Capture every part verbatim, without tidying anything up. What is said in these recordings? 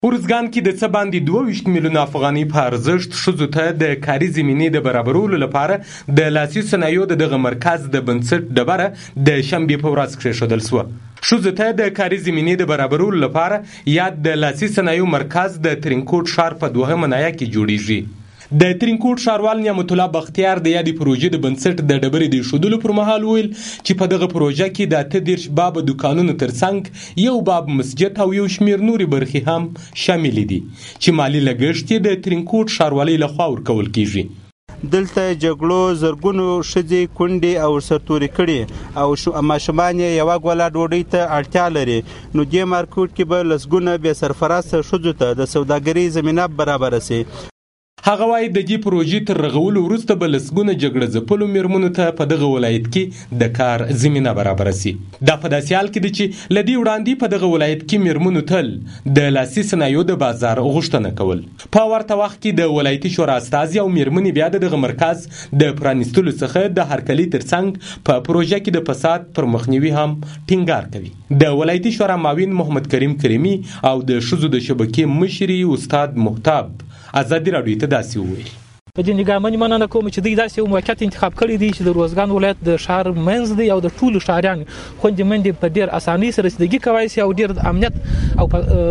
ارزګان کې د څه باندې دوه ویشت میلیونه افغانۍ په ارزښت ښځو ته د کاري زمینې د برابرولو لپاره د لاسي صنایعو د دغه مرکز د بنسټ ډبره د شنبې په ورځ کېښودل شوه. ښځو ته د کاري زمینې د برابرولو لپاره یا د لاسي صنایعو مرکز د ترینکوټ ښار په دوهمه ناحیه کې جوړیږي. د ترینکوټ ښاروال نعمت الله بختیار د یادې پروژې د بنسټ د ډبرې د ایښودلو پر مهال ویل چې په دغه پروژه کې د اته دېرش بابه دوکانونو ترڅنګ یو باب مسجد او یو شمېر نورې برخې هم شاملې دي چې مالي لګښت یې د ترینکوټ ښاروالۍ لخوا ورکول کیږي. دلته جګړو زرګونو ښځې کونډې او سرتورې کړي او ماشومان یې یوه ګوله ډوډۍ ته اړتیا لري، نو دې مارکوټ کې به لسګونه بې سرفرسته ښځو ته د سوداګرۍ زمینه برابره سي. هغه وایي د دې پروژې تر رغولو وروسته به لسګونه جګړه ځپلو میرمنو ته په دغه ولایت کې د کار زمینه برابره سي. دا په داسې حال کې ده چې له دې وړاندې په دغه ولایت کې میرمنو تل د لاسي صنایعو د بازار غوښتنه کول. په ورته وخت کې د ولایتي شورا استازي او میرمنې بیا د دغه مرکز د پرانیستلو څخه د هرکلي ترڅنګ په پروژه کې د فساد پر مخنیوي هم ټینګار کوي. د ولایتي شورا معاون محمد کریم کریمي او د ښځو د شبکې مشري استاد محتاب ازادي راډیو ته داسې وویل. په دې نګامنې مننه کوم چې دوی داسې یو موقعیت انتخاب کړی دی چې د روزګان ولایت د ښار منځ دی او د ټولو ښاریانو خوندې منډې په ډېر اسانۍ سره رسیدګي کولی شي او ډېر د امنیت او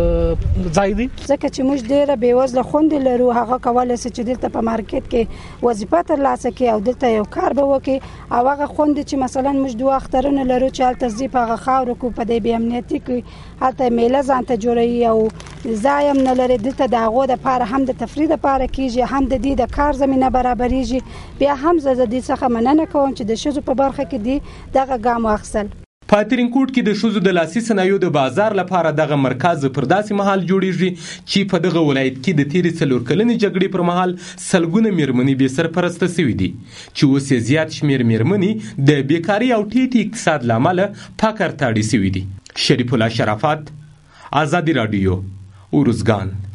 ځای دی. ځکه چې موږ ډېره بېوزله خوندې لرو، هغه کولی شي چې دلته په مارکیټ کې وظیفه ترلاسه کړي او دلته یو کار به وکړي، او هغه خوندې چې مثلا موږ دوه اخترونه لرو چې هلته ځي په هغه خاورو کې په دې بې امنیتي کې هلته میله ځان ته جوړوي او ځای هم نه لري. دلته د هغو دپاره هم د تفریح دپاره کېږي، هم د دې د کار زمینه برابریږي. بیا هم زه د دې څخه مننه کوم چې د ښځو په برخه کې دي دغه ګام واخیستل. په ترینکوټ کې د ښځو د لاسي صنایعو د بازار لپاره دغه مرکز پر داسې مهال جوړیږي چې په دغه ولایت کې د تیرې څلور کلنې جګړې پر مهال سلګونه میرمنې بې سرپرسته سوي دي چې اوس یې زیات شمېر میرمنې د بیکاري او ټیټ اقتصاد له امله فقر ته اړې سوي دي. شریف الله شرافت، ازادي راډیو، ارزګان.